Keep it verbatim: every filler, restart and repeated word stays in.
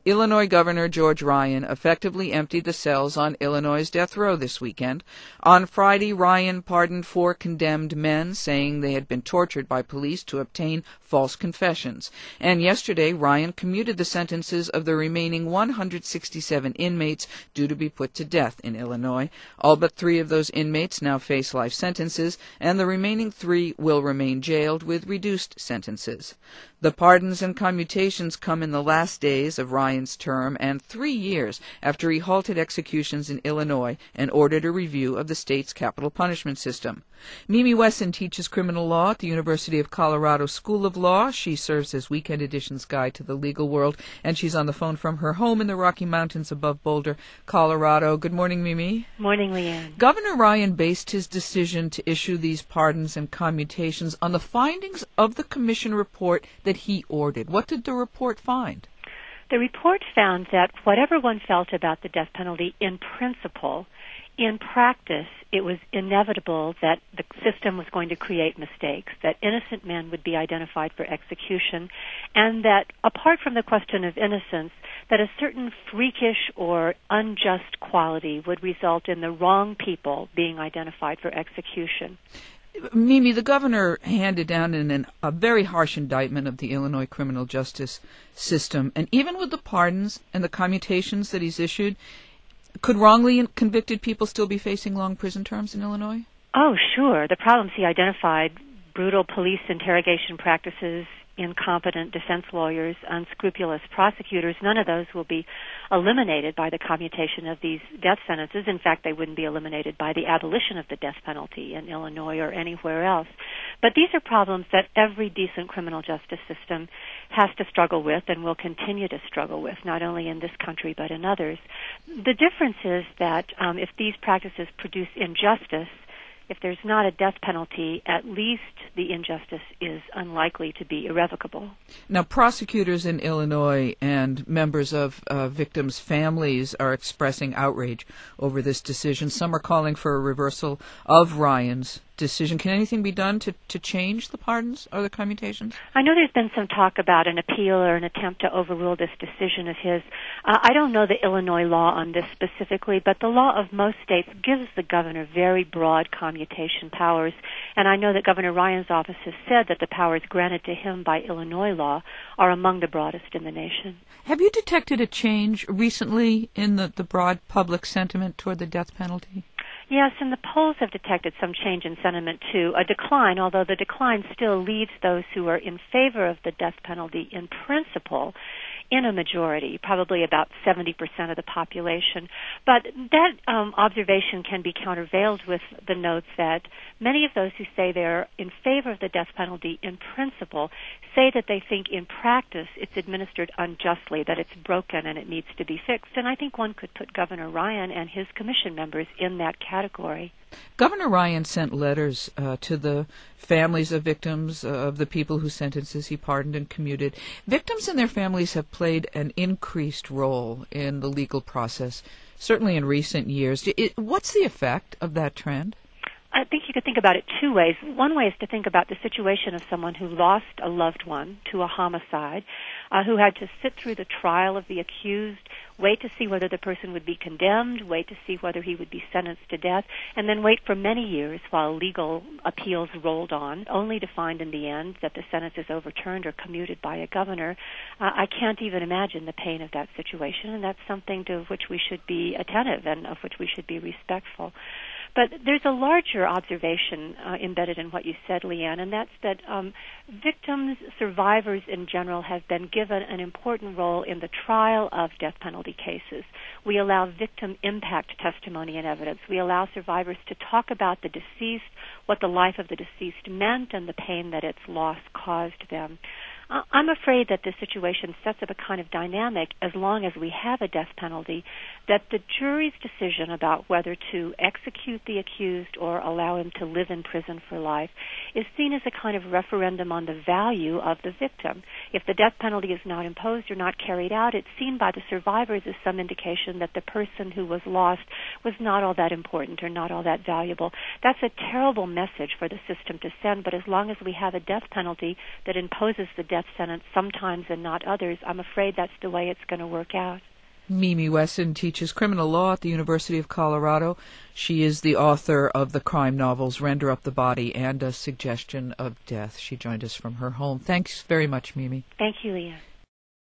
Illinois Governor George Ryan effectively emptied the cells on Illinois' death row this weekend. On Friday, Ryan pardoned four condemned men, saying they had been tortured by police to obtain false confessions. And yesterday, Ryan commuted the sentences of the remaining one hundred sixty-seven inmates due to be put to death in Illinois. All but three of those inmates now face life sentences, and the remaining three will remain jailed with reduced sentences. The pardons and commutations come in the last days of Ryan's term and three years after he halted executions in Illinois and ordered a review of the state's capital punishment system. Mimi Wesson teaches criminal law at the University of Colorado School of Law. She serves as Weekend Edition's guide to the legal world, and she's on the phone from her home in the Rocky Mountains above Boulder, Colorado. Good morning, Mimi. Morning, Leanne. Governor Ryan based his decision to issue these pardons and commutations on the findings of the commission report that he ordered. What did the report find? The report found that whatever one felt about the death penalty in principle, in practice, it was inevitable that the system was going to create mistakes, that innocent men would be identified for execution, and that apart from the question of innocence, that a certain freakish or unjust quality would result in the wrong people being identified for execution. Mimi, the governor handed down in an, a very harsh indictment of the Illinois criminal justice system, and even with the pardons and the commutations that he's issued, could wrongly convicted people still be facing long prison terms in Illinois? Oh, sure. The problems he identified, brutal police interrogation practices, incompetent defense lawyers, unscrupulous prosecutors, none of those will be eliminated by the commutation of these death sentences. In fact, they wouldn't be eliminated by the abolition of the death penalty in Illinois or anywhere else. But these are problems that every decent criminal justice system has to struggle with and will continue to struggle with, not only in this country but in others. The difference is that um, if these practices produce injustice, if there's not a death penalty, at least the injustice is unlikely to be irrevocable. Now, prosecutors in Illinois and members of uh, victims' families are expressing outrage over this decision. Some are calling for a reversal of Ryan's decision. Can anything be done to, to change the pardons or the commutations? I know there's been some talk about an appeal or an attempt to overrule this decision of his. Uh, I don't know the Illinois law on this specifically, but the law of most states gives the governor very broad commutation powers, and I know that Governor Ryan's office has said that the powers granted to him by Illinois law are among the broadest in the nation. Have you detected a change recently in the, the broad public sentiment toward the death penalty? Yes, and the polls have detected some change in sentiment, too, a decline, although the decline still leaves those who are in favor of the death penalty in principle in a majority, probably about seventy percent of the population. But that um, observation can be countervailed with the note that many of those who say they're in favor of the death penalty in principle say that they think in practice it's administered unjustly, that it's broken and it needs to be fixed. And I think one could put Governor Ryan and his commission members in that category. Governor Ryan sent letters uh, to the families of victims, uh, of the people whose sentences he pardoned and commuted. Victims and their families have played an increased role in the legal process, certainly in recent years. It, what's the effect of that trend? I think you could think about it two ways. One way is to think about the situation of someone who lost a loved one to a homicide, uh, who had to sit through the trial of the accused, wait to see whether the person would be condemned, wait to see whether he would be sentenced to death, and then wait for many years while legal appeals rolled on, only to find in the end that the sentence is overturned or commuted by a governor. Uh, I can't even imagine the pain of that situation, and that's something to which we should be attentive and of which we should be respectful. But there's a larger observation uh, embedded in what you said, Leanne, and that's that um, victims, survivors in general, have been given an important role in the trial of death penalty cases. We allow victim impact testimony and evidence. We allow survivors to talk about the deceased, what the life of the deceased meant, and the pain that its loss caused them. I'm afraid that this situation sets up a kind of dynamic, as long as we have a death penalty, that the jury's decision about whether to execute the accused or allow him to live in prison for life is seen as a kind of referendum on the value of the victim. If the death penalty is not imposed or not carried out, it's seen by the survivors as some indication that the person who was lost was not all that important or not all that valuable. That's a terrible message for the system to send, but as long as we have a death penalty that imposes the death death sentence sometimes and not others, I'm afraid that's the way it's going to work out. Mimi Wesson teaches criminal law at the University of Colorado. She is the author of the crime novels Render Up the Body and A Suggestion of Death. She joined us from her home. Thanks very much, Mimi. Thank you, Leah.